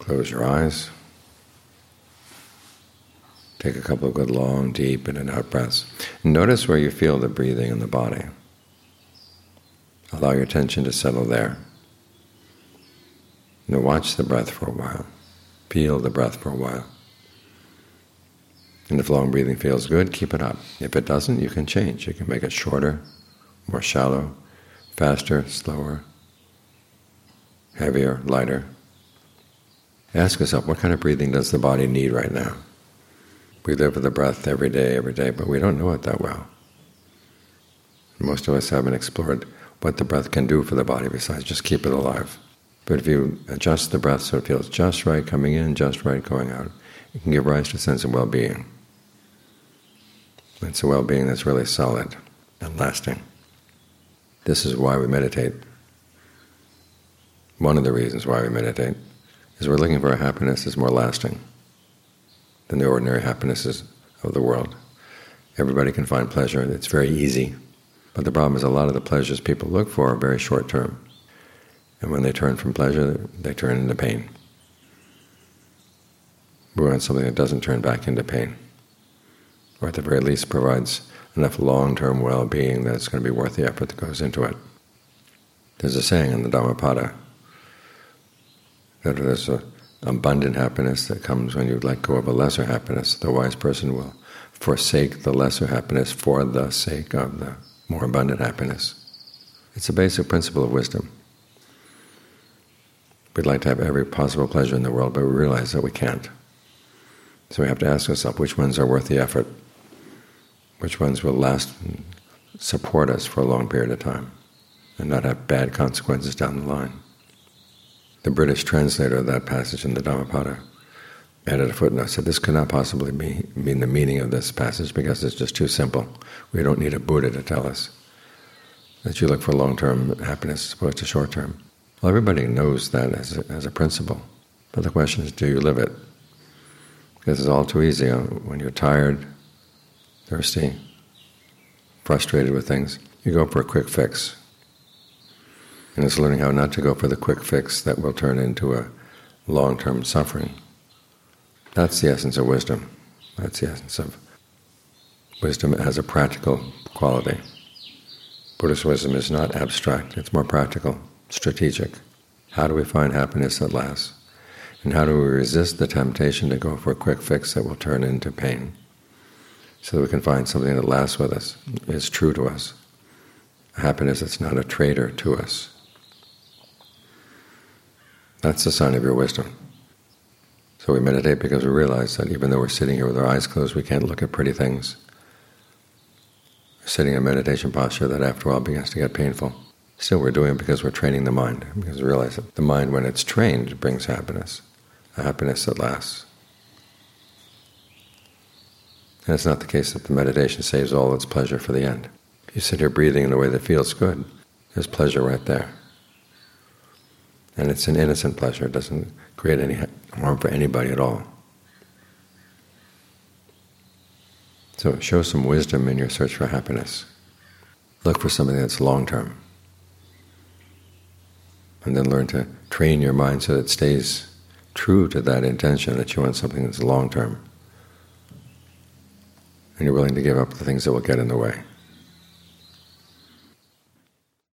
Close your eyes. Take a couple of good long, deep in and out breaths. And notice where you feel the breathing in the body. Allow your attention to settle there. Now watch the breath for a while. Feel the breath for a while. And if long breathing feels good, keep it up. If it doesn't, you can change. You can make it shorter, more shallow, faster, slower, heavier, lighter. Ask yourself, what kind of breathing does the body need right now? We live with the breath every day, but we don't know it that well. Most of us haven't explored what the breath can do for the body besides just keep it alive. But if you adjust the breath so it feels just right coming in, just right going out, it can give rise to a sense of well-being. It's a well-being that's really solid and lasting. This is why we meditate. One of the reasons why we meditate is we're looking for a happiness that's more lasting than the ordinary happinesses of the world. Everybody can find pleasure. It's very easy. But the problem is a lot of the pleasures people look for are very short-term. And when they turn from pleasure, they turn into pain. We want something that doesn't turn back into pain, or at the very least provides enough long-term well-being that it's going to be worth the effort that goes into it. There's a saying in the Dhammapada that there's an abundant happiness that comes when you let go of a lesser happiness. The wise person will forsake the lesser happiness for the sake of the more abundant happiness. It's a basic principle of wisdom. We'd like to have every possible pleasure in the world, but we realize that we can't. So we have to ask ourselves which ones are worth the effort, which ones will last and support us for a long period of time and not have bad consequences down the line. The British translator of that passage in the Dhammapada added a footnote, said this could not possibly mean the meaning of this passage because it's just too simple. We don't need a Buddha to tell us that you look for long-term happiness as opposed to short-term. Well, everybody knows that as a principle, but the question is, do you live it? Because it's all too easy. When you're tired, thirsty, frustrated with things, you go for a quick fix. And it's learning how not to go for the quick fix that will turn into a long-term suffering. That's the essence of wisdom. That's the essence of wisdom as a practical quality. Buddhist wisdom is not abstract, it's more practical, strategic. How do we find happiness that lasts? And how do we resist the temptation to go for a quick fix that will turn into pain, so that we can find something that lasts with us, is true to us, a happiness that's not a traitor to us. That's the sign of your wisdom. So we meditate because we realize that even though we're sitting here with our eyes closed, we can't look at pretty things. We're sitting in a meditation posture that after a while begins to get painful. Still, we're doing it because we're training the mind, because we realize that the mind, when it's trained, brings happiness, a happiness that lasts. And it's not the case that the meditation saves all its pleasure for the end. If you sit here breathing in a way that feels good, there's pleasure right there. And it's an innocent pleasure. It doesn't create any harm for anybody at all. So show some wisdom in your search for happiness. Look for something that's long-term. And then learn to train your mind so that it stays true to that intention, that you want something that's long-term. And you're willing to give up the things that will get in the way.